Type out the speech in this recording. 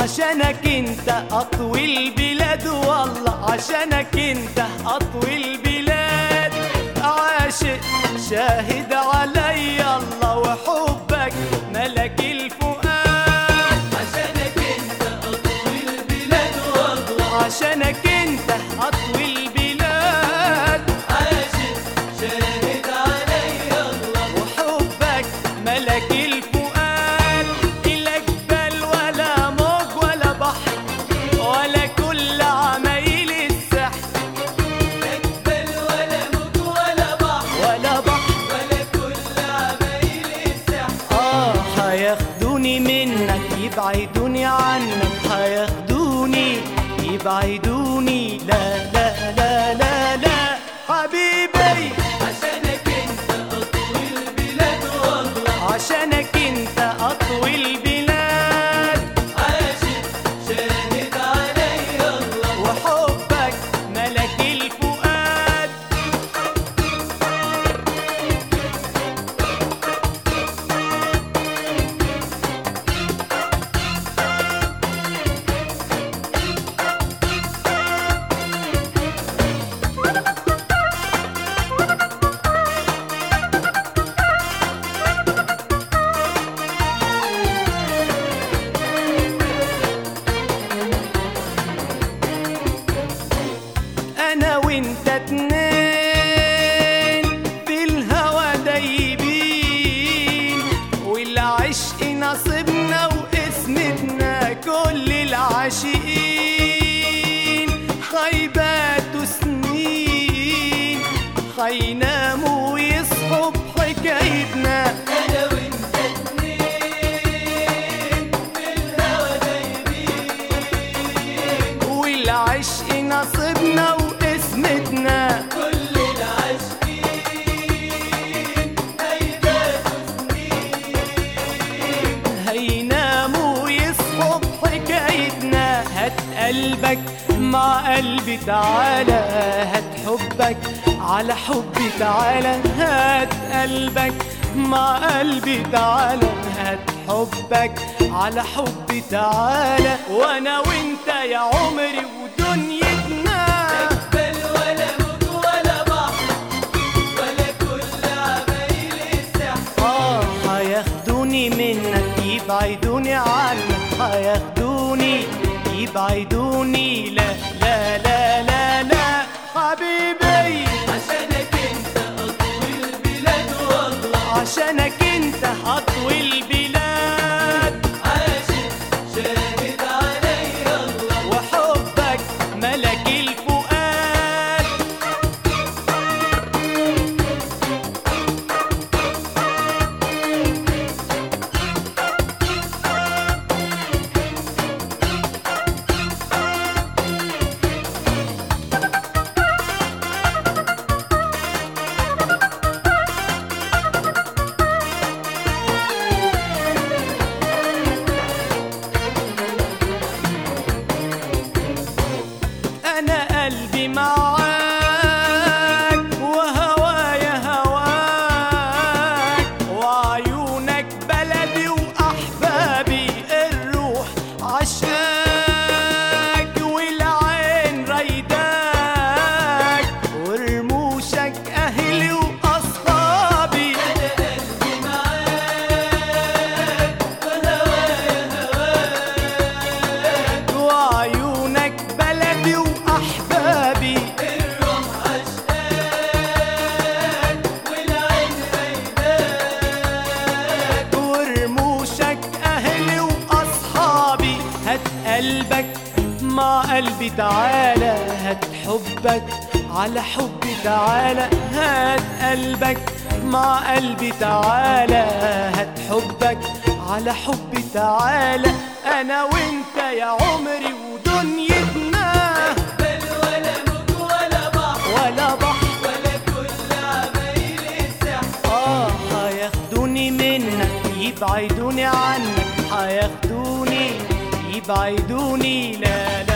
عشانك انت اطوي البلاد والله، عشانك انت اطوي البلاد. عاشق شاهد علي الله وحبك ملك الفؤاد. عشانك انت اطوي البلاد والله، عشانك انت اطوي البلاد. عاشق شاهد علي الله وحبك ملك الفؤاد. لا جبال ولا موج ولا بحر ولا كل عمايل السحر. لا جبال ولا موج ولا بحر ولا بحر ولا كل عمايل السحر. هياخدوني منك يبعدوني عنك، هياخدوني يبعدوني. لا لا لا لا لا حبيبي، عشانك انت اطوي البلاد والله، عشانك انت اطوي البلاد. عاشق شاهد علي الله وحبك ملك الفؤاد. أنا وأنت اتنين في الهوى دايبين، والعشق نصيبنا وقسمتنا كل العاشقين. هيباتوا سنين هيناموا ويصحوا بحكايتنا. انا وانت اتنين في الهوى دايبين، والعشق نصيبنا وقسمتنا. كل العاشقين هيباتوا سنين هيناموا ويصحوا بحكايتنا. هات قلبك مع قلبي تعالى، هات حبك على حبي تعالى. هات قلبك مع قلبي تعالى، هات حبك على حبي تعالى. وانا وانت يا عمري ودنيتنا. جبال ولا موج ولا بحر ولا كل عمايل السحر. هياخدوني منك يبعدوني عنك، هياخدوني يبعدوني. لا لا لا لا لا حبيبي، عشانك انت اطوي البلاد والله، عشانك انت اطوي البلاد. عاشق شاهد علي الله وحبك ملك الفؤاد. أنا قلبي معاك وهوايا هواك، وعيونك بلدي وأحبابي. الروح عشاك والعين رايداك، ورموشك أهلي وأصحابي. انا قلبي معاك وهوايا هواك، وعيونك بلدي وأحبابي. الروح عشقاك والعين رايداك، ورموشك أهلي وأصحابي. هات قلبك مع قلبي تعالى، هات حبك على حبي تعالى. هات قلبك مع قلبي تعالى، هات حبك على حبي تعالى. أنا وأنت يا عمري ودنيتنا. جبال ولا موج ولا بحر ولا بحر ولا كل عمايل السحر. هياخدوني منك يبعدوني عنك، هياخدوني يبعدوني. لا